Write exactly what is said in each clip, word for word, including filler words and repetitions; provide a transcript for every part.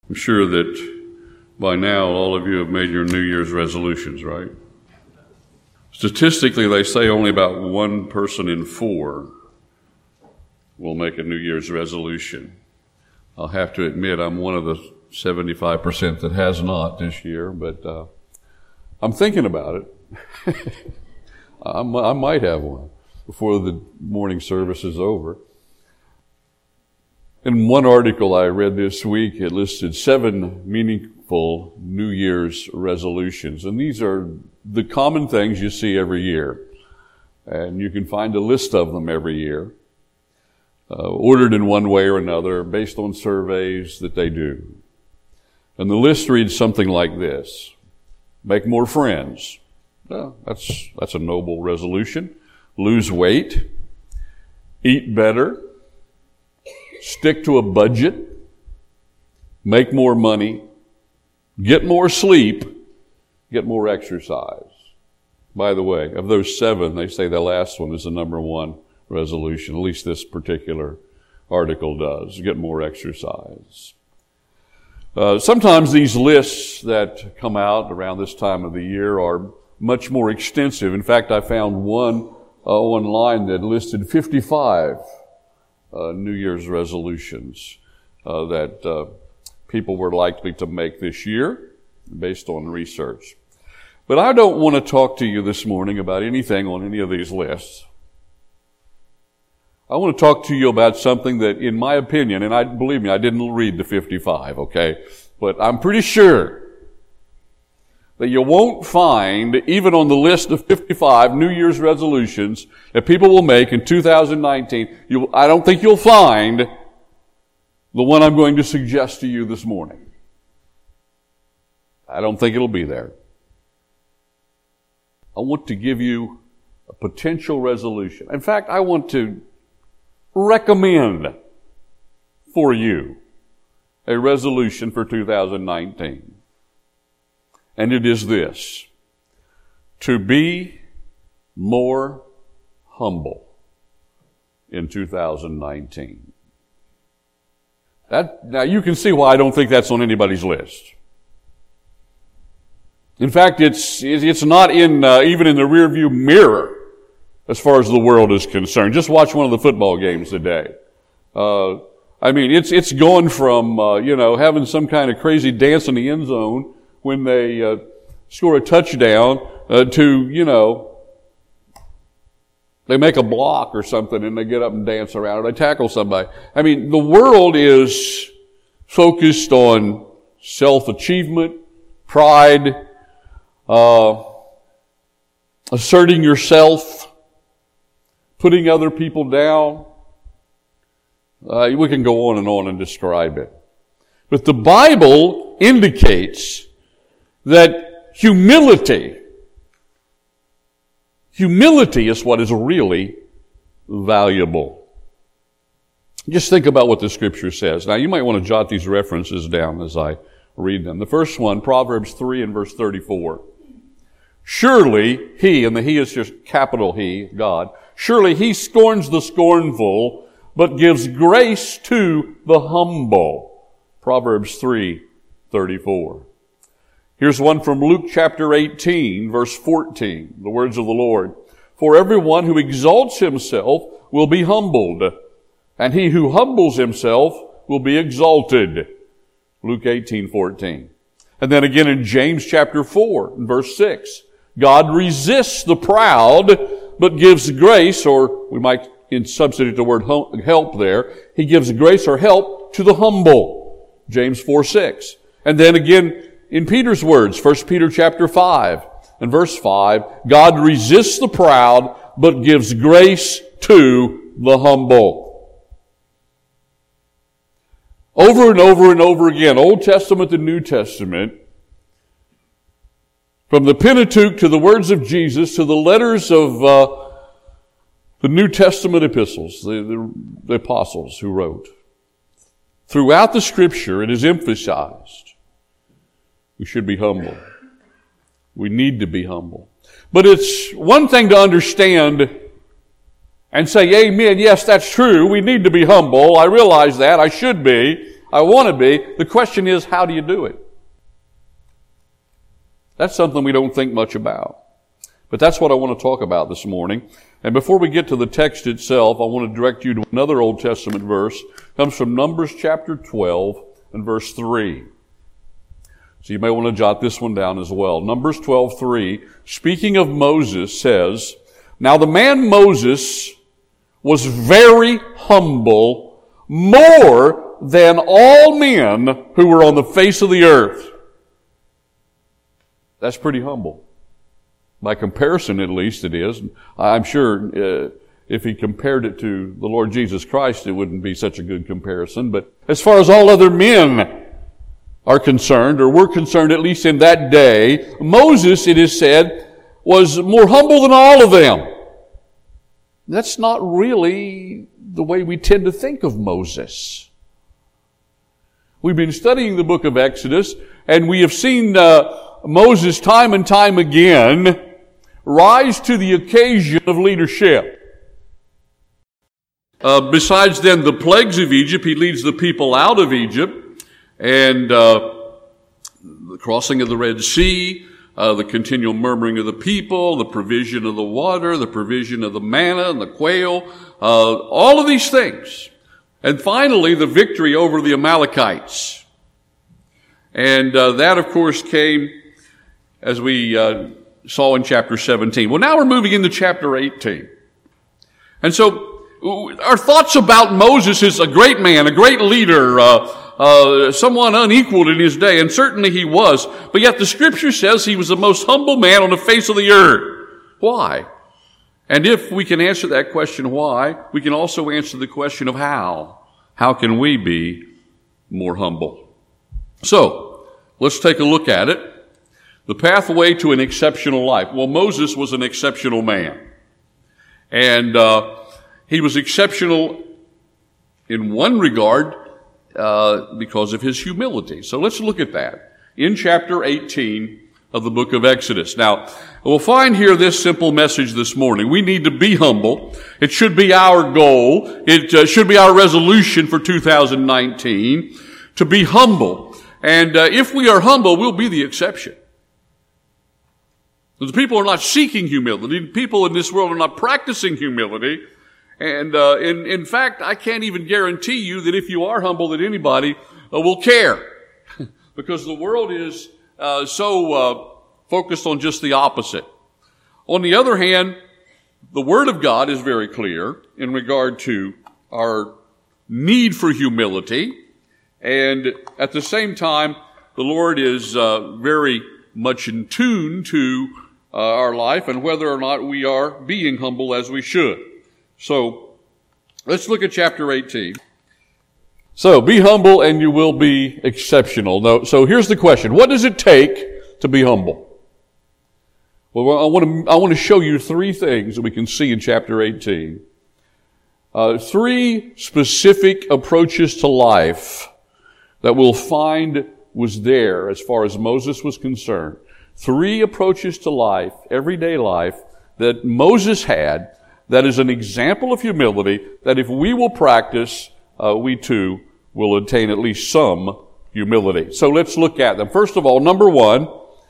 I'm sure that by now all of you have made your New Year's resolutions, right? Statistically, they say only about one person in four will make a New Year's resolution. I'll have to admit I'm one of the seventy-five percent that has not this year, but uh, I'm thinking about it. I, I might have one before the morning service is over. In one article I read this week, it listed seven meaningful New Year's resolutions. And these are the common things you see every year. And you can find a list of them every year, uh, ordered in one way or another, based on surveys that they do. And the list reads something like this. Make more friends. Well, that's, that's a noble resolution. Lose weight. Eat better. Stick to a budget, make more money, get more sleep, get more exercise. By the way, of those seven, they say the last one is the number one resolution. At least this particular article does. Get more exercise. Uh, sometimes these lists that come out around this time of the year are much more extensive. In fact, I found one uh, online that listed fifty-five Uh, New Year's resolutions uh, that uh, people were likely to make this year based on research. But I don't want to talk to you this morning about anything on any of these lists. I want to talk to you about something that, in my opinion, and I believe me, I didn't read the fifty-five, okay? But I'm pretty sure that you won't find, even on the list of fifty-five New Year's resolutions that people will make in two thousand nineteen, you, I don't think you'll find the one I'm going to suggest to you this morning. I don't think it'll be there. I want to give you a potential resolution. In fact, I want to recommend for you a resolution for two thousand nineteen. And it is this: to be more humble in two thousand nineteen. That, now you can see why I don't think that's on anybody's list. In fact, it's, it's not in, uh, even in the rearview mirror as far as the world is concerned. Just watch one of the football games today. Uh, I mean, it's, it's gone from, uh, you know, having some kind of crazy dance in the end zone when they uh, score a touchdown uh, to, you know, they make a block or something and they get up and dance around or they tackle somebody. I mean, the world is focused on self-achievement, pride, uh, asserting yourself, putting other people down. Uh, we can go on and on and describe it. But the Bible indicates that humility, humility is what is really valuable. Just think about what the Scripture says. Now, you might want to jot these references down as I read them. The first one, Proverbs three and verse thirty-four. Surely he, and the he is just capital He, God, surely He scorns the scornful, but gives grace to the humble. Proverbs three thirty-four. Here's one from Luke chapter eighteen, verse fourteen, the words of the Lord. For everyone who exalts himself will be humbled, and he who humbles himself will be exalted. Luke eighteen fourteen. And then again in James chapter four, verse six. God resists the proud, but gives grace, or we might substitute the word help there. He gives grace or help to the humble. James four six. And then again, in Peter's words, First Peter chapter five and verse five, God resists the proud, but gives grace to the humble. Over and over and over again, Old Testament and New Testament, from the Pentateuch to the words of Jesus to the letters of uh, the New Testament epistles, the, the, the apostles who wrote, throughout the Scripture it is emphasized we should be humble. We need to be humble. But it's one thing to understand and say, amen, yes, that's true. We need to be humble. I realize that. I should be. I want to be. The question is, how do you do it? That's something we don't think much about. But that's what I want to talk about this morning. And before we get to the text itself, I want to direct you to another Old Testament verse. It comes from Numbers chapter twelve and verse three. So you may want to jot this one down as well. Numbers twelve three, speaking of Moses, says, "Now the man Moses was very humble, more than all men who were on the face of the earth." That's pretty humble. By comparison, at least, it is. I'm sure uh, if he compared it to the Lord Jesus Christ, it wouldn't be such a good comparison. But as far as all other men are concerned, or were concerned, at least in that day, Moses, it is said, was more humble than all of them. That's not really the way we tend to think of Moses. We've been studying the book of Exodus, and we have seen uh, Moses time and time again rise to the occasion of leadership. Uh, besides then the plagues of Egypt, he leads the people out of Egypt, and uh, the crossing of the Red Sea, uh, the continual murmuring of the people, the provision of the water, the provision of the manna and the quail, uh, all of these things. And finally, the victory over the Amalekites. And uh, that, of course, came as we uh, saw in chapter seventeen. Well, now we're moving into chapter eighteen. And so our thoughts about Moses is a great man, a great leader, uh, uh, someone unequaled in his day, and certainly he was. But yet the Scripture says he was the most humble man on the face of the earth. Why? And if we can answer that question, why, we can also answer the question of how. How can we be more humble? So, let's take a look at it. The pathway to an exceptional life. Well, Moses was an exceptional man. And uh, he was exceptional in one regard uh, because of his humility. So let's look at that in chapter eighteen of the book of Exodus. Now, we'll find here this simple message this morning. We need to be humble. It should be our goal. It uh, should be our resolution for two thousand nineteen to be humble. And uh, if we are humble, we'll be the exception. The people are not seeking humility. People in this world are not practicing humility. And uh, in, in fact, I can't even guarantee you that if you are humble that anybody uh, will care. Because the world is uh, so uh, focused on just the opposite. On the other hand, the Word of God is very clear in regard to our need for humility. And at the same time, the Lord is uh, very much in tune to uh, our life and whether or not we are being humble as we should. So, let's look at chapter eighteen. So, be humble and you will be exceptional. Now, so here's the question. What does it take to be humble? Well, I want to, I want to show you three things that we can see in chapter eighteen. Uh, three specific approaches to life that we'll find was there as far as Moses was concerned. Three approaches to life, everyday life, that Moses had that is an example of humility that if we will practice, uh, we too will attain at least some humility. So let's look at them. First of all, number one,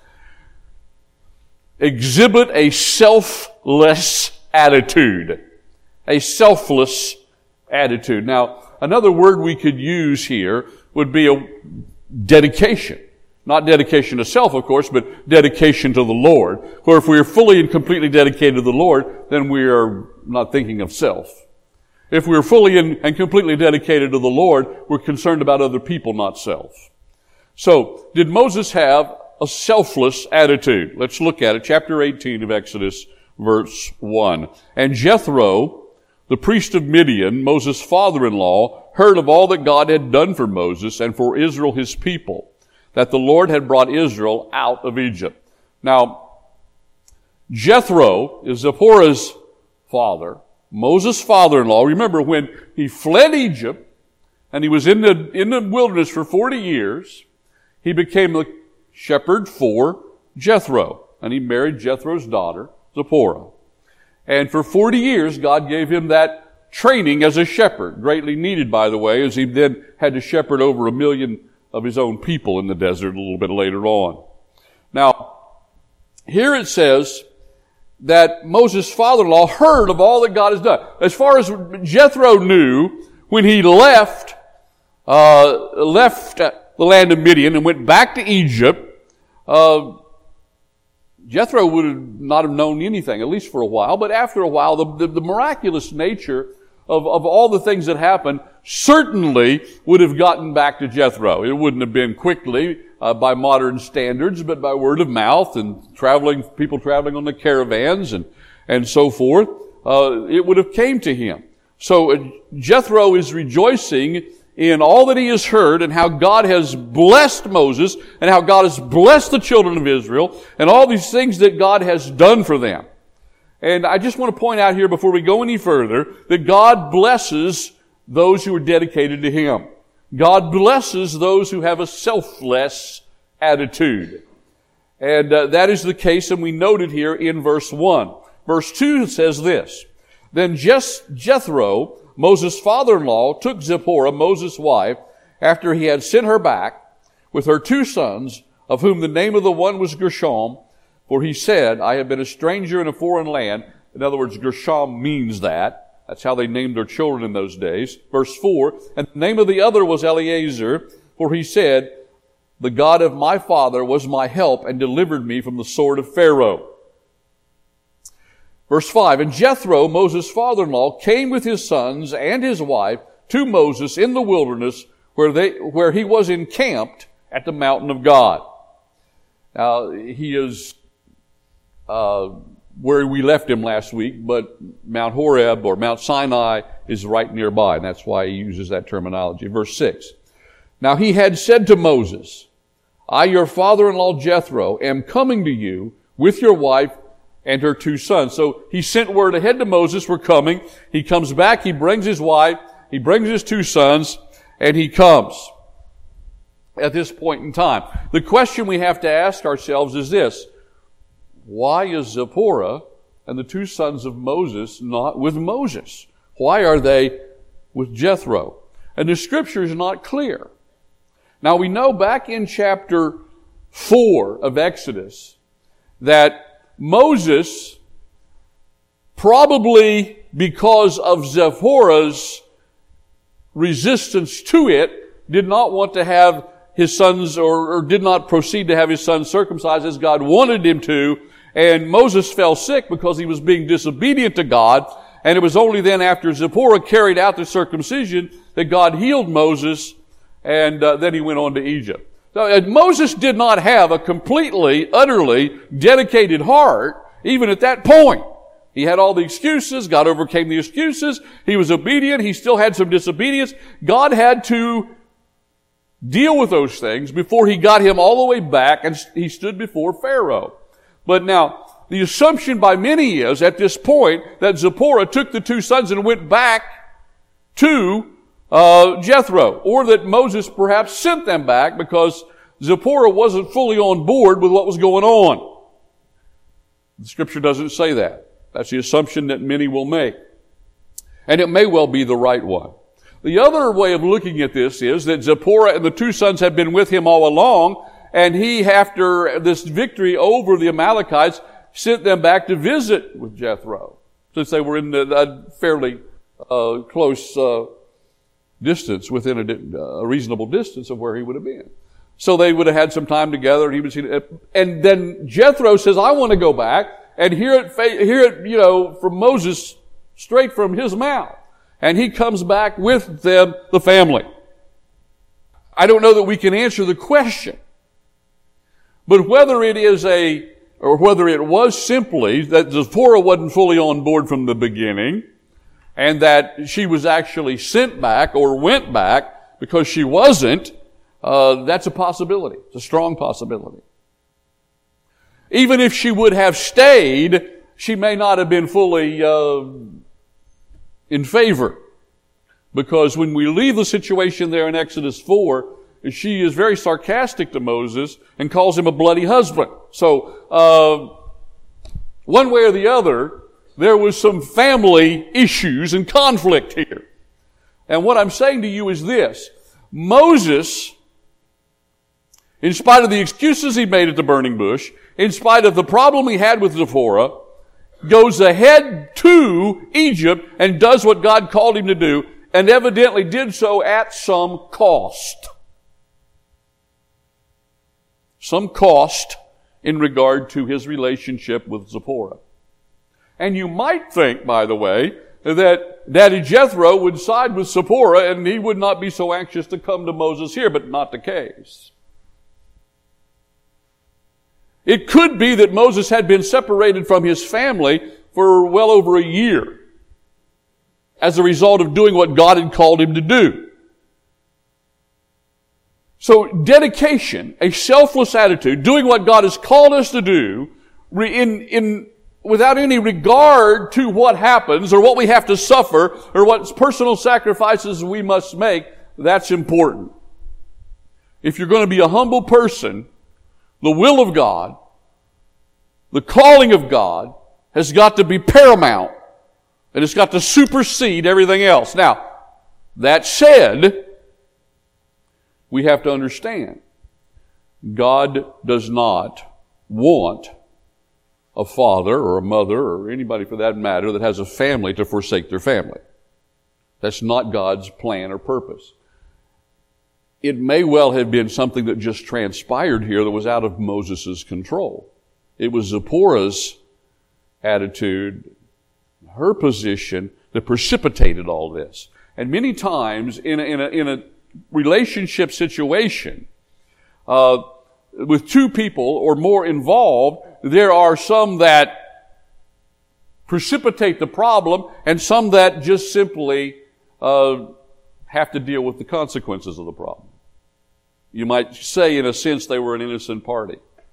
exhibit a selfless attitude. A selfless attitude. Now, another word we could use here would be a dedication. Not dedication to self, of course, but dedication to the Lord. For if we are fully and completely dedicated to the Lord, then we are not thinking of self. If we are fully and completely dedicated to the Lord, we're concerned about other people, not self. So, did Moses have a selfless attitude? Let's look at it. Chapter eighteen of Exodus, verse one. And Jethro, the priest of Midian, Moses' father-in-law, heard of all that God had done for Moses and for Israel his people, that the Lord had brought Israel out of Egypt. Now, Jethro is Zipporah's father, Moses' father-in-law. Remember, when he fled Egypt and he was in the, in the wilderness for forty years, he became the shepherd for Jethro. And he married Jethro's daughter, Zipporah. And for forty years, God gave him that training as a shepherd, greatly needed, by the way, as he then had to shepherd over a million of his own people in the desert a little bit later on. Now, here it says that Moses' father-in-law heard of all that God has done. As far as Jethro knew, when he left, uh, left the land of Midian and went back to Egypt, uh, Jethro would have not have known anything, at least for a while, but after a while, the, the, the miraculous nature of, of all the things that happened certainly would have gotten back to Jethro. It wouldn't have been quickly, uh, by modern standards, but by word of mouth and traveling, people traveling on the caravans and, and so forth. Uh, it would have came to him. So uh, Jethro is rejoicing in all that he has heard and how God has blessed Moses and how God has blessed the children of Israel and all these things that God has done for them. And I just want to point out here before we go any further that God blesses those who are dedicated to Him. God blesses those who have a selfless attitude. And uh, that is the case, and we note it here in verse one. Verse two says this, Then Jethro, Moses' father-in-law, took Zipporah, Moses' wife, after he had sent her back with her two sons, of whom the name of the one was Gershom, for he said, I have been a stranger in a foreign land. In other words, Gershom means that. That's how they named their children in those days. Verse four, and the name of the other was Eleazar, for he said, the God of my father was my help and delivered me from the sword of Pharaoh. Verse five, and Jethro, Moses' father-in-law, came with his sons and his wife to Moses in the wilderness where they, where he was encamped at the mountain of God. Now, he is, uh, where we left him last week, but Mount Horeb or Mount Sinai is right nearby, and that's why he uses that terminology. Verse six. Now he had said to Moses, I, your father-in-law Jethro, am coming to you with your wife and her two sons. So he sent word ahead to Moses, we're coming. He comes back, he brings his wife, he brings his two sons, and he comes at this point in time. The question we have to ask ourselves is this: why is Zipporah and the two sons of Moses not with Moses? Why are they with Jethro? And the scripture is not clear. Now we know back in chapter four of Exodus that Moses, probably because of Zipporah's resistance to it, did not want to have his sons or, or did not proceed to have his sons circumcised as God wanted him to. And Moses fell sick because he was being disobedient to God. And it was only then after Zipporah carried out the circumcision that God healed Moses, and uh, then he went on to Egypt. So uh, Moses did not have a completely, utterly dedicated heart, even at that point. He had all the excuses. God overcame the excuses. He was obedient. He still had some disobedience. God had to deal with those things before he got him all the way back and he stood before Pharaoh. But now, the assumption by many is, at this point, that Zipporah took the two sons and went back to uh, Jethro, or that Moses perhaps sent them back because Zipporah wasn't fully on board with what was going on. The scripture doesn't say that. That's the assumption that many will make. And it may well be the right one. The other way of looking at this is that Zipporah and the two sons had been with him all along, and he, after this victory over the Amalekites, sent them back to visit with Jethro, since they were in a fairly uh, close uh, distance, within a, a reasonable distance of where he would have been. So they would have had some time together, and he would see. And then Jethro says, "I want to go back and hear it, hear it, you know, from Moses, straight from his mouth." And he comes back with them, the family. I don't know that we can answer the question. But whether it is a, or whether it was simply that Zipporah wasn't fully on board from the beginning, and that she was actually sent back or went back because she wasn't, uh, that's a possibility. It's a strong possibility. Even if she would have stayed, she may not have been fully uh, in favor. Because when we leave the situation there in Exodus four, she is very sarcastic to Moses and calls him a bloody husband. So, uh, one way or the other, there was some family issues and conflict here. And what I'm saying to you is this. Moses, in spite of the excuses he made at the burning bush, in spite of the problem he had with Zipporah, goes ahead to Egypt and does what God called him to do, and evidently did so at some cost. Some cost in regard to his relationship with Zipporah. And you might think, by the way, that Daddy Jethro would side with Zipporah and he would not be so anxious to come to Moses here, but not the case. It could be that Moses had been separated from his family for well over a year as a result of doing what God had called him to do. So dedication, a selfless attitude, doing what God has called us to do, in, in, without any regard to what happens or what we have to suffer or what personal sacrifices we must make, that's important. If you're going to be a humble person, the will of God, the calling of God has got to be paramount, and it's got to supersede everything else. Now, that said, we have to understand, God does not want a father or a mother or anybody for that matter that has a family to forsake their family. That's not God's plan or purpose. It may well have been something that just transpired here that was out of Moses' control. It was Zipporah's attitude, her position, that precipitated all this. And many times in a, in a, in a relationship situation, uh, with two people or more involved, there are some that precipitate the problem and some that just simply uh, have to deal with the consequences of the problem. You might say, in a sense, they were an innocent party.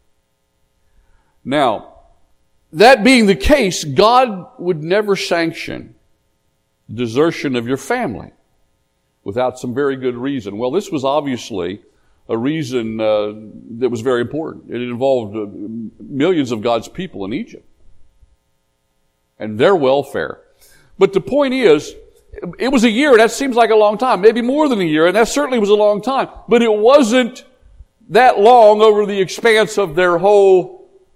Now, that being the case, God would never sanction desertion of your family without some very good reason. Well, this was obviously a reason uh, that was very important. It involved uh, millions of God's people in Egypt and their welfare. But the point is, it was a year, and that seems like a long time, maybe more than a year, and that certainly was a long time. But it wasn't that long over the expanse of their whole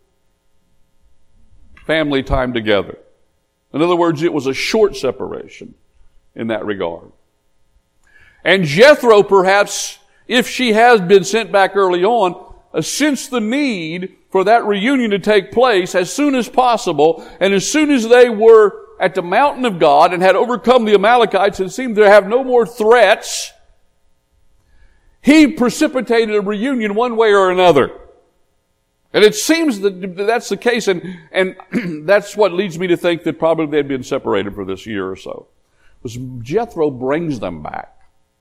family time together. In other words, it was a short separation in that regard. And Jethro, perhaps, if she has been sent back early on, uh, sensed the need for that reunion to take place as soon as possible, and as soon as they were at the mountain of God and had overcome the Amalekites and seemed to have no more threats, he precipitated a reunion one way or another. And it seems that that's the case, and, and that's what leads me to think that probably they'd been separated for this year or so. Because Jethro brings them back.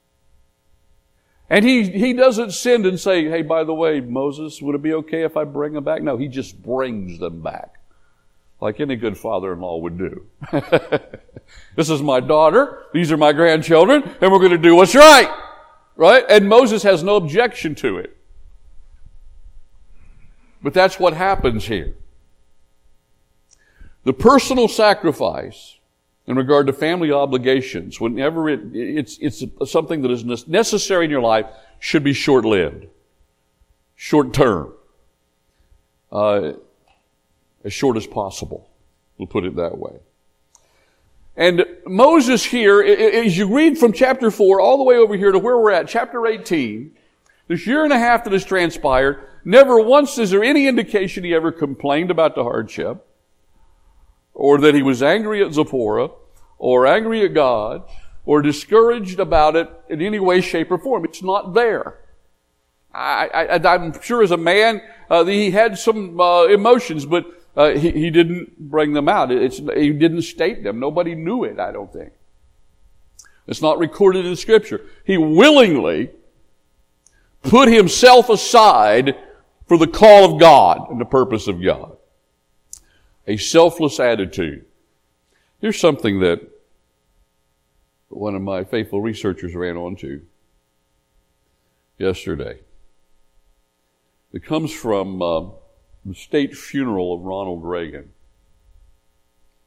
And he, he doesn't send and say, hey, by the way, Moses, would it be okay if I bring them back? No, he just brings them back. Like any good father-in-law would do. This is my daughter, these are my grandchildren, and we're going to do what's right. Right? And Moses has no objection to it. But that's what happens here. The personal sacrifice in regard to family obligations, whenever it, it's, it's something that is necessary in your life, should be short-lived, short-term, uh, as short as possible. We'll put it that way. And Moses here, as you read from chapter four all the way over here to where we're at, chapter eighteen, this year and a half that has transpired, never once is there any indication he ever complained about the hardship, or that he was angry at Zipporah, or angry at God, or discouraged about it in any way, shape, or form. It's not there. I, I, I'm sure as a man, uh, he had some uh, emotions, but uh, he, he didn't bring them out. It's, he didn't state them. Nobody knew it, I don't think. It's not recorded in Scripture. He willingly put himself aside for the call of God and the purpose of God. A selfless attitude. Here's something that one of my faithful researchers ran onto yesterday. It comes from uh, the state funeral of Ronald Reagan.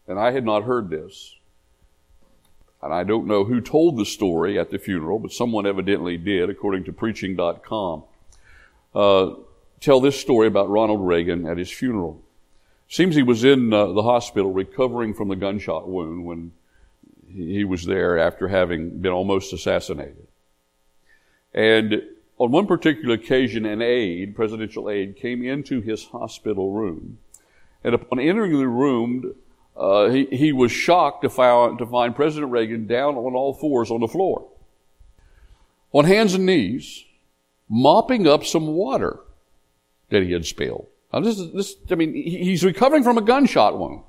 and I had not heard this. And I don't know who told the story at the funeral, but someone evidently did, according to preaching dot com. Uh, tell this story about Ronald Reagan at his funeral. Seems he was in uh, the hospital recovering from the gunshot wound when he, he was there after having been almost assassinated. And on one particular occasion, an aide, presidential aide, came into his hospital room. And upon entering the room, Uh, he, he was shocked to find, to find President Reagan down on all fours on the floor, on hands and knees, mopping up some water that he had spilled. Now this is, this, I mean, he, he's recovering from a gunshot wound.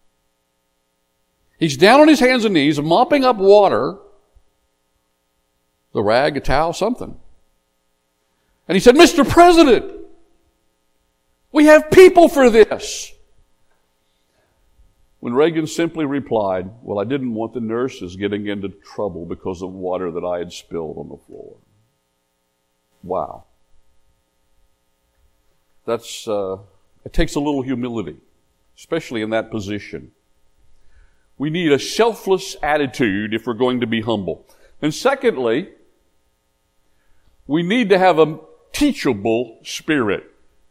He's down on his hands and knees, mopping up water, the rag, a towel, something. And he said, "Mister President, we have people for this." When Reagan simply replied, "Well, I didn't want the nurses getting into trouble because of water that I had spilled on the floor." Wow. That's, uh, it takes a little humility, especially in that position. We need a selfless attitude if we're going to be humble. And secondly, we need to have a teachable spirit.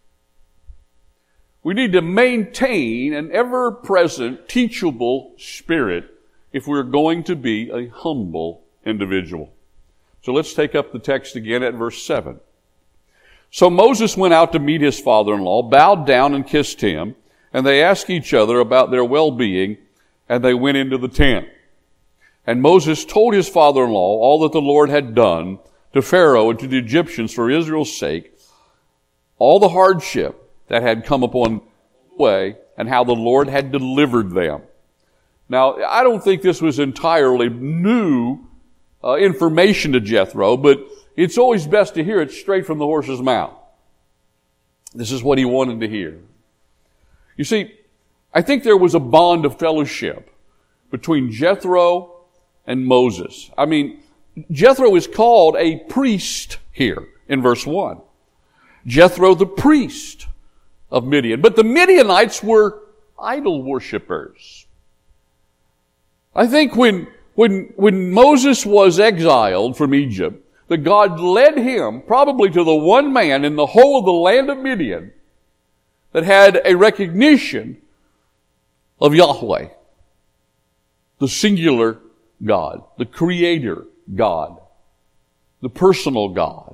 We need to maintain an ever-present, teachable spirit if we're going to be a humble individual. So let's take up the text again at verse seven. "So Moses went out to meet his father-in-law, bowed down and kissed him, and they asked each other about their well-being, and they went into the tent. And Moses told his father-in-law all that the Lord had done to Pharaoh and to the Egyptians for Israel's sake, all the hardship that had come upon the way, and how the Lord had delivered them." Now, I don't think this was entirely new uh, information to Jethro, but it's always best to hear it straight from the horse's mouth. This is what he wanted to hear. You see, I think there was a bond of fellowship between Jethro and Moses. I mean, Jethro is called a priest here in verse one. Jethro the priest of Midian. But the Midianites were idol worshippers. I think when, when, when Moses was exiled from Egypt, that God led him probably to the one man in the whole of the land of Midian that had a recognition of Yahweh, the singular God, the creator God, the personal God.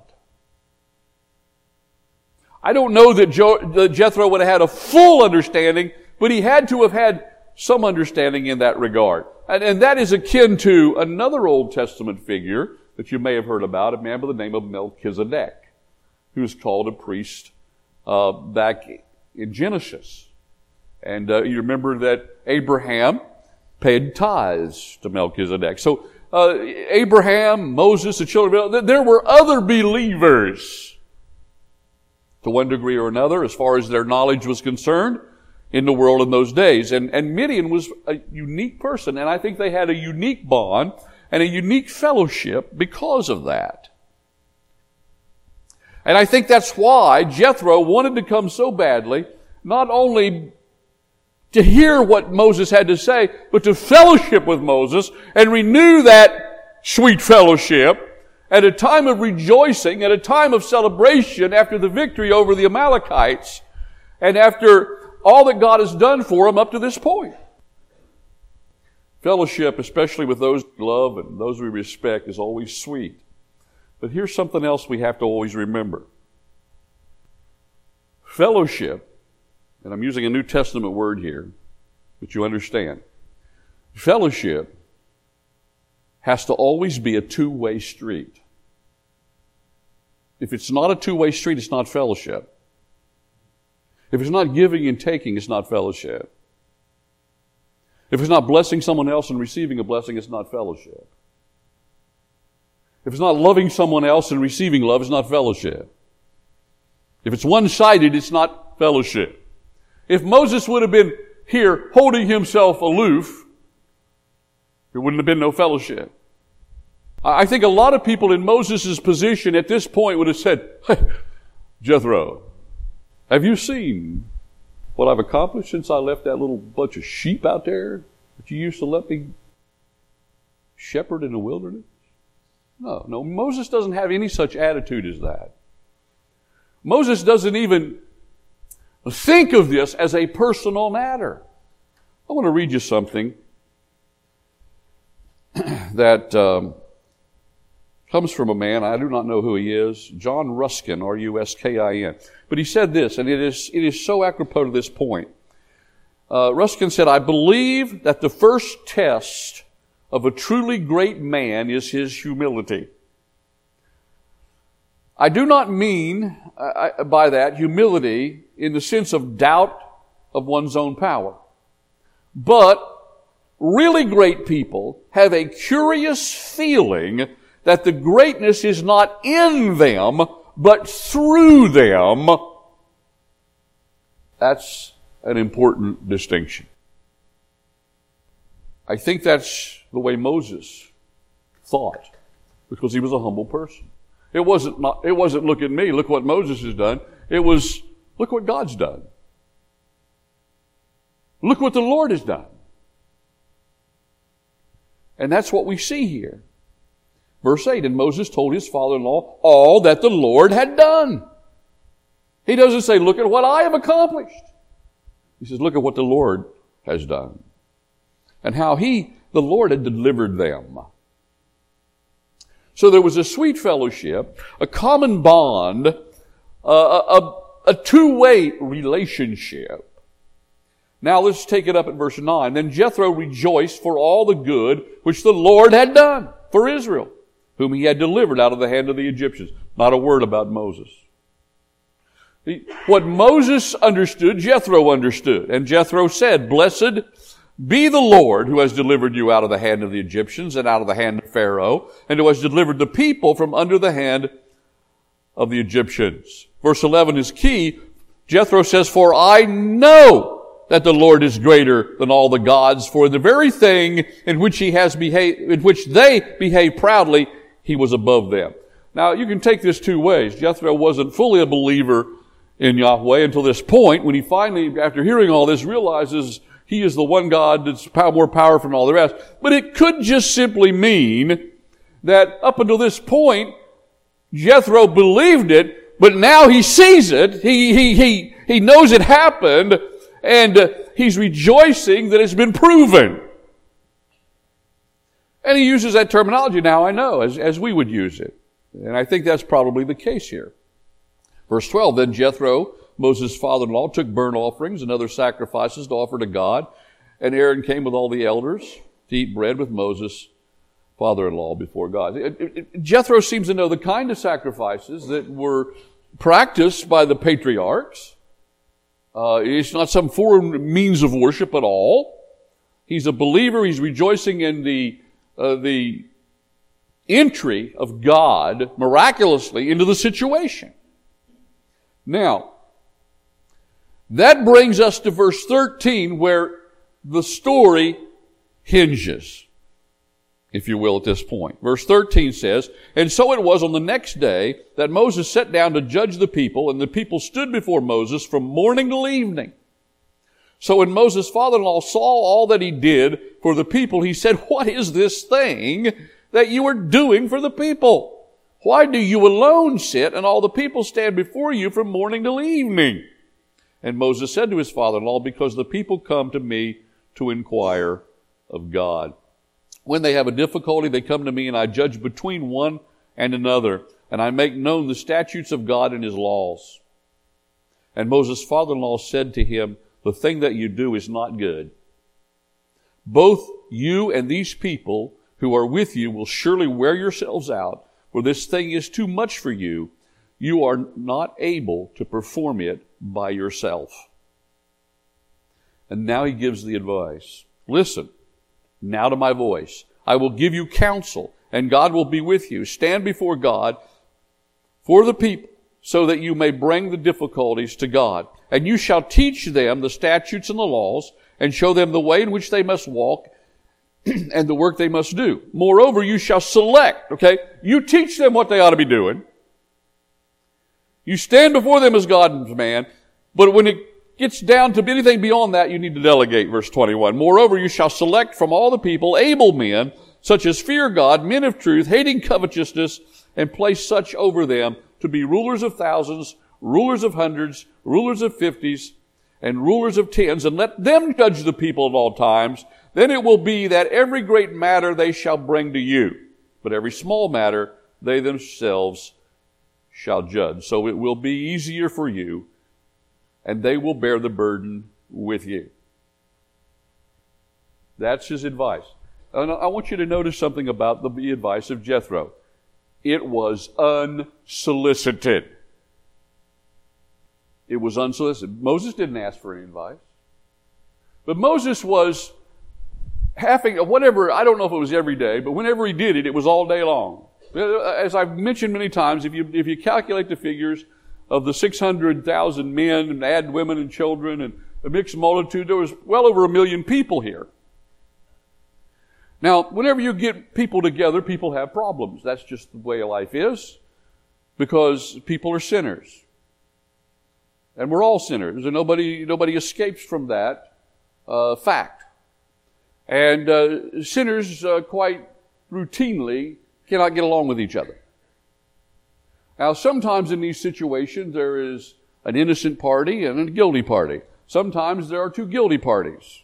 I don't know that, jo- that Jethro would have had a full understanding, but he had to have had some understanding in that regard. And, and that is akin to another Old Testament figure that you may have heard about, a man by the name of Melchizedek, who is called a priest uh, back in Genesis. And uh, you remember that Abraham paid tithes to Melchizedek. So uh, Abraham, Moses, the children of Israel, there were other believers to one degree or another, as far as their knowledge was concerned, in the world in those days. And, and Midian was a unique person, and I think they had a unique bond and a unique fellowship because of that. And I think that's why Jethro wanted to come so badly, not only to hear what Moses had to say, but to fellowship with Moses and renew that sweet fellowship at a time of rejoicing, at a time of celebration after the victory over the Amalekites, and after all that God has done for them up to this point. Fellowship, especially with those we love and those we respect, is always sweet. But here's something else we have to always remember. Fellowship, and I'm using a New Testament word here, but you understand. Fellowship has to always be a two-way street. If it's not a two-way street, it's not fellowship. If it's not giving and taking, it's not fellowship. If it's not blessing someone else and receiving a blessing, it's not fellowship. If it's not loving someone else and receiving love, it's not fellowship. If it's one-sided, it's not fellowship. If Moses would have been here holding himself aloof, there wouldn't have been no fellowship. I think a lot of people in Moses' position at this point would have said, "Hey, Jethro, have you seen what I've accomplished since I left that little bunch of sheep out there that you used to let me shepherd in the wilderness? No, no, Moses doesn't have any such attitude as that. Moses doesn't even think of this as a personal matter. I want to read you something that um, comes from a man, I do not know who he is, John Ruskin, R U S K I N. But he said this, and it is, it is so apropos to this point. Uh, Ruskin said, I believe that the first test of a truly great man is his humility. I do not mean uh, by that humility in the sense of doubt of one's own power. But really great people have a curious feeling that the greatness is not in them, but through them. That's an important distinction. I think that's the way Moses thought, because he was a humble person. It wasn't not, it wasn't look at me, look what Moses has done. It was look what God's done. Look what the Lord has done. And that's what we see here. Verse eight, and Moses told his father-in-law all that the Lord had done. He doesn't say, look at what I have accomplished. He says, look at what the Lord has done. And how he, the Lord, had delivered them. So there was a sweet fellowship, a common bond, a, a, a two-way relationship. Now let's take it up at verse nine. Then Jethro rejoiced for all the good which the Lord had done for Israel, whom he had delivered out of the hand of the Egyptians. Not a word about Moses. What Moses understood, Jethro understood. And Jethro said, blessed be the Lord who has delivered you out of the hand of the Egyptians and out of the hand of Pharaoh, and who has delivered the people from under the hand of the Egyptians. Verse eleven is key. Jethro says, for I know that the Lord is greater than all the gods, for the very thing in which he has behaved, in which they behave proudly, he was above them. Now, you can take this two ways. Jethro wasn't fully a believer in Yahweh until this point, when he finally, after hearing all this, realizes he is the one God that's more powerful than all the rest. But it could just simply mean that up until this point, Jethro believed it, but now he sees it. He, he, he, he knows it happened, and uh, he's rejoicing that it's been proven. And he uses that terminology now, I know, as, as we would use it. And I think that's probably the case here. Verse twelve, then Jethro, Moses' father-in-law, took burnt offerings and other sacrifices to offer to God. And Aaron came with all the elders to eat bread with Moses' father-in-law before God. It, it, it, Jethro seems to know the kind of sacrifices that were practiced by the patriarchs. Uh, it's not some foreign means of worship at all. He's a believer. He's rejoicing in the uh, the entry of God miraculously into the situation. Now, that brings us to verse thirteen, where the story hinges, if you will, at this point. Verse thirteen says, and so it was on the next day that Moses sat down to judge the people, and the people stood before Moses from morning till evening. So when Moses' father-in-law saw all that he did for the people, he said, what is this thing that you are doing for the people? Why do you alone sit, and all the people stand before you from morning till evening? And Moses said to his father-in-law, because the people come to me to inquire of God. When they have a difficulty, they come to me, and I judge between one and another, and I make known the statutes of God and his laws. And Moses' father-in-law said to him, the thing that you do is not good. Both you and these people who are with you will surely wear yourselves out, for this thing is too much for you. You are not able to perform it by yourself. And now he gives the advice. Listen now to my voice. I will give you counsel, and God will be with you. Stand before God for the people, so that you may bring the difficulties to God. And you shall teach them the statutes and the laws, and show them the way in which they must walk, and the work they must do. Moreover, you shall select, okay? You teach them what they ought to be doing. You stand before them as God and man, but when it gets down to anything beyond that, you need to delegate, verse twenty-one. Moreover, you shall select from all the people able men, such as fear God, men of truth, hating covetousness, and place such over them to be rulers of thousands, rulers of hundreds, rulers of fifties, and rulers of tens, and let them judge the people at all times. Then it will be that every great matter they shall bring to you, but every small matter they themselves shall judge. So it will be easier for you, and they will bear the burden with you. That's his advice. And I want you to notice something about the advice of Jethro. It was unsolicited. It was unsolicited. Moses didn't ask for any advice. But Moses was having, whatever, I don't know if it was every day, but whenever he did it, it was all day long. As I've mentioned many times, if you if you calculate the figures of the six hundred thousand men and add women and children and a mixed multitude, there was well over a million people here. Now, whenever you get people together, people have problems. That's just the way life is, because people are sinners. And we're all sinners, and nobody nobody escapes from that uh, fact. And uh, sinners uh, quite routinely cannot get along with each other. Now, sometimes in these situations, there is an innocent party and a guilty party. Sometimes there are two guilty parties.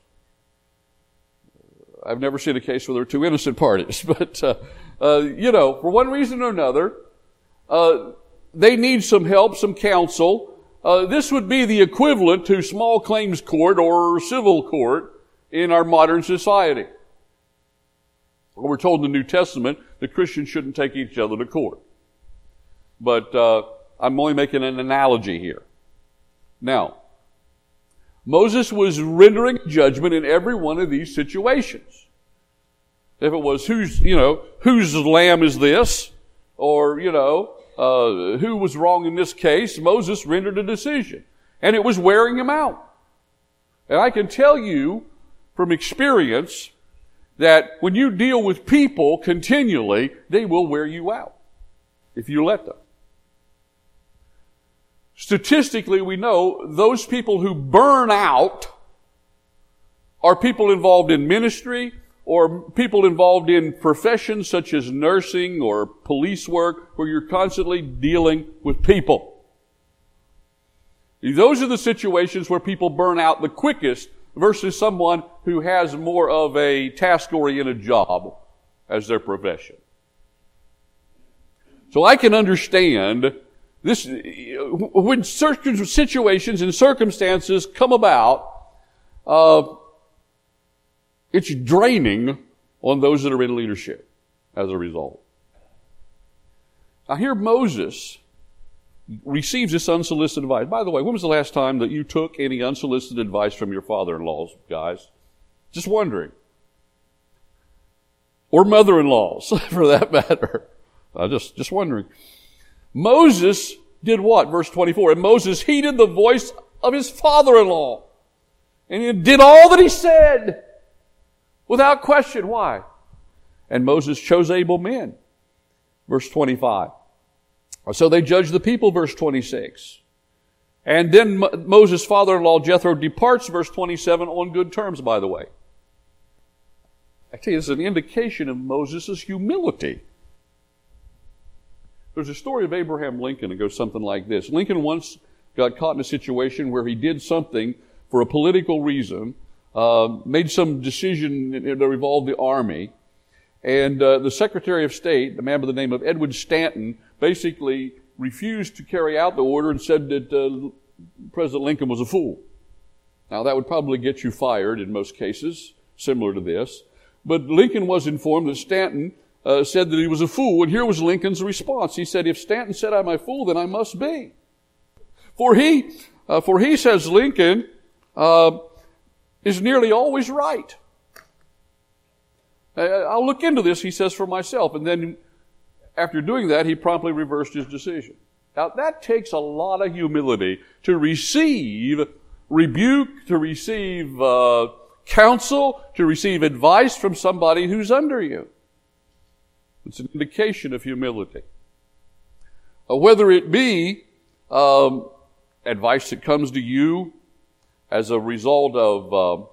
I've never seen a case where there are two innocent parties, but, uh, uh, you know, for one reason or another, uh, they need some help, some counsel. Uh, this would be the equivalent to small claims court or civil court in our modern society. We're told in the New Testament that Christians shouldn't take each other to court. But uh, I'm only making an analogy here. Now, Moses was rendering judgment in every one of these situations. If it was whose, you know, whose lamb is this, or, you know, uh, who was wrong in this case, Moses rendered a decision. And it was wearing him out. And I can tell you from experience that when you deal with people continually, they will wear you out if you let them. Statistically, we know those people who burn out are people involved in ministry or people involved in professions such as nursing or police work where you're constantly dealing with people. Those are the situations where people burn out the quickest versus someone who has more of a task-oriented job as their profession. So I can understand this, when certain situations and circumstances come about, uh, it's draining on those that are in leadership as a result. Now here Moses receives this unsolicited advice. By the way, when was the last time that you took any unsolicited advice from your father-in-laws, guys? Just wondering. Or mother-in-laws, for that matter. I just, just wondering. Moses did what? Verse twenty-four. And Moses heeded the voice of his father-in-law. And he did all that he said. Without question. Why? And Moses chose able men. Verse twenty-five. So they judged the people, verse twenty-six. And then Moses' father-in-law Jethro departs, verse twenty-seven, on good terms, by the way. I tell you, it's an indication of Moses' humility. There's a story of Abraham Lincoln that goes something like this. Lincoln once got caught in a situation where he did something for a political reason, uh, made some decision that involved the army, and uh, the Secretary of State, a man by the name of Edward Stanton, basically refused to carry out the order and said that uh, President Lincoln was a fool. Now, that would probably get you fired in most cases, similar to this. But Lincoln was informed that Stanton uh, said that he was a fool, and here was Lincoln's response. He said, if Stanton said I'm a fool, then I must be. For he, uh, for he, says Lincoln, uh, is nearly always right. I'll look into this, he says, for myself. And then after doing that, he promptly reversed his decision. Now, that takes a lot of humility to receive rebuke, to receive uh, counsel, to receive advice from somebody who's under you. It's an indication of humility. Uh, whether it be um, advice that comes to you as a result of uh,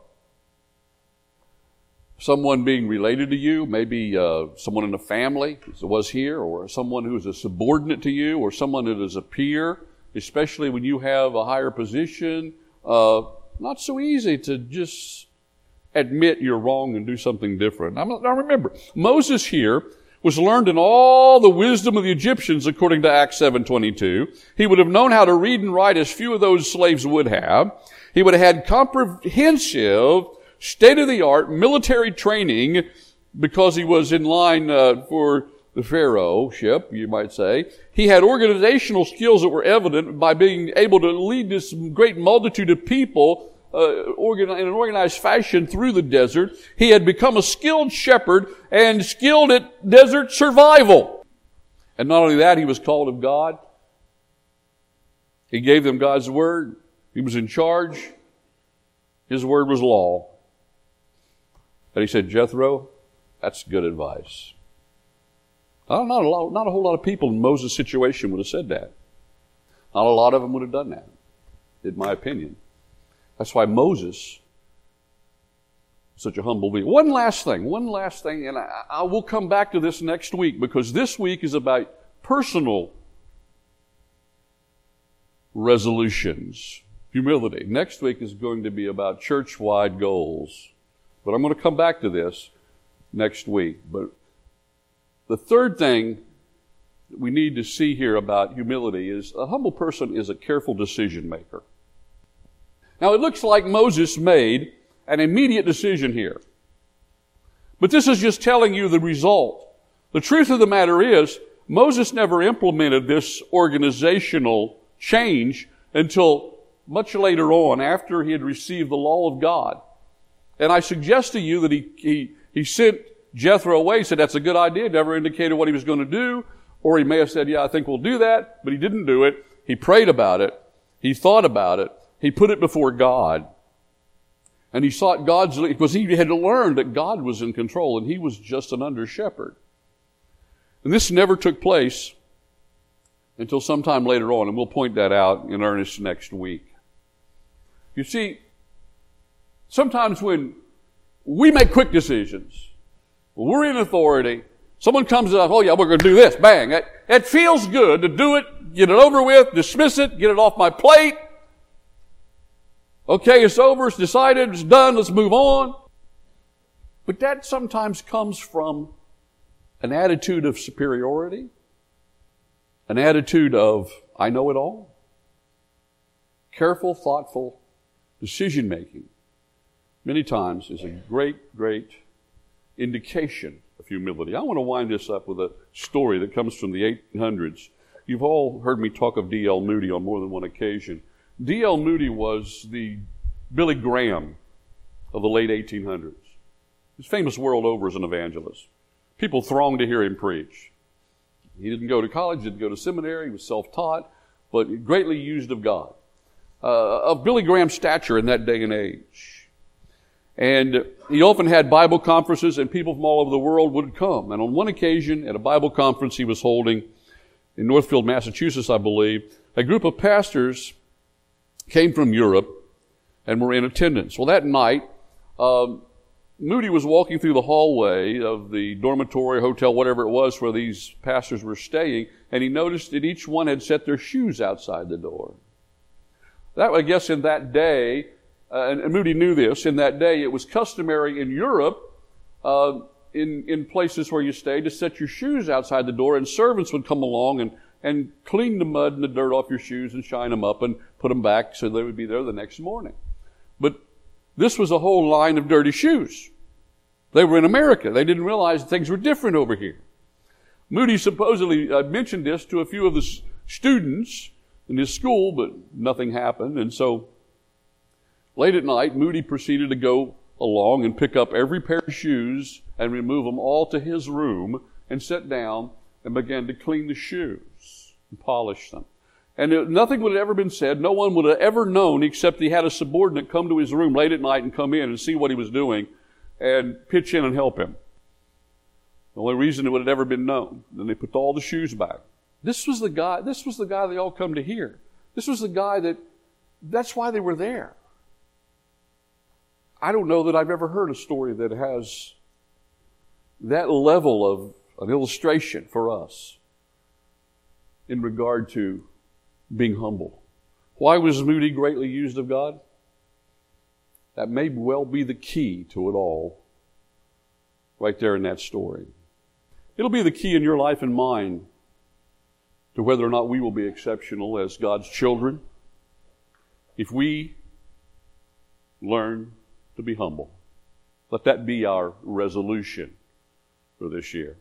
someone being related to you, maybe uh, someone in the family, as it was here, or someone who is a subordinate to you, or someone that is a peer, especially when you have a higher position. Uh, not so easy to just admit you're wrong and do something different. Now remember, Moses here was learned in all the wisdom of the Egyptians, according to Acts seven twenty-two. He would have known how to read and write as few of those slaves would have. He would have had comprehensive, state-of-the-art military training because he was in line uh, for the pharaohship, you might say. He had organizational skills that were evident by being able to lead this great multitude of people Uh, organ- in an organized fashion through the desert. He had become a skilled shepherd and skilled at desert survival. And not only that, he was called of God. He gave them God's word. He was in charge. His word was law. And he said, Jethro, that's good advice. Not, not, a lot, not a whole lot of people in Moses' situation would have said that. Not a lot of them would have done that, in my opinion. That's why Moses is such a humble being. One last thing, one last thing, and I, I will come back to this next week, because this week is about personal resolutions, humility. Next week is going to be about church-wide goals. But I'm going to come back to this next week. But the third thing that we need to see here about humility is a humble person is a careful decision maker. Now, it looks like Moses made an immediate decision here. But this is just telling you the result. The truth of the matter is, Moses never implemented this organizational change until much later on, after he had received the law of God. And I suggest to you that he, he, he sent Jethro away, said that's a good idea, never indicated what he was going to do, or he may have said, yeah, I think we'll do that, but he didn't do it. He prayed about it. He thought about it. He put it before God. And he sought God's lead, because he had learned that God was in control and he was just an under-shepherd. And this never took place until sometime later on, and we'll point that out in earnest next week. You see, sometimes when we make quick decisions, when we're in authority, someone comes up, oh yeah, we're going to do this, bang. It, it feels good to do it, get it over with, dismiss it, get it off my plate. Okay, it's over, it's decided, it's done, let's move on. But that sometimes comes from an attitude of superiority, an attitude of, I know it all. Careful, thoughtful decision-making, many times, is a great, great indication of humility. I want to wind this up with a story that comes from the eight hundreds. You've all heard me talk of D L Moody on more than one occasion. D L Moody was the Billy Graham of the late eighteen hundreds. He's famous world over as an evangelist. People thronged to hear him preach. He didn't go to college, didn't go to seminary, he was self-taught, but greatly used of God. Uh, of Billy Graham's stature in that day and age. And he often had Bible conferences, and people from all over the world would come. And on one occasion, at a Bible conference he was holding in Northfield, Massachusetts, I believe, a group of pastors came from Europe and were in attendance. Well, that night, um, Moody was walking through the hallway of the dormitory, hotel, whatever it was, where these pastors were staying, and he noticed that each one had set their shoes outside the door. That, I guess, in that day, uh, and, and Moody knew this, in that day it was customary in Europe, uh, in, in places where you stayed, to set your shoes outside the door, and servants would come along and and clean the mud and the dirt off your shoes and shine them up and put them back so they would be there the next morning. But this was a whole line of dirty shoes. They were in America. They didn't realize things were different over here. Moody supposedly uh, mentioned this to a few of the s- students in his school, but nothing happened. And so late at night, Moody proceeded to go along and pick up every pair of shoes and remove them all to his room and sit down and began to clean the shoes and polish them. And it, nothing would have ever been said. No one would have ever known, except he had a subordinate come to his room late at night and come in and see what he was doing and pitch in and help him. The only reason it would have ever been known. Then they put all the shoes back. This was the guy, this was the guy they all come to hear. This was the guy that, that's why they were there. I don't know that I've ever heard a story that has that level of an illustration for us in regard to being humble. Why was Moody greatly used of God? That may well be the key to it all, right there in that story. It'll be the key in your life and mine to whether or not we will be exceptional as God's children if we learn to be humble. Let that be our resolution for this year.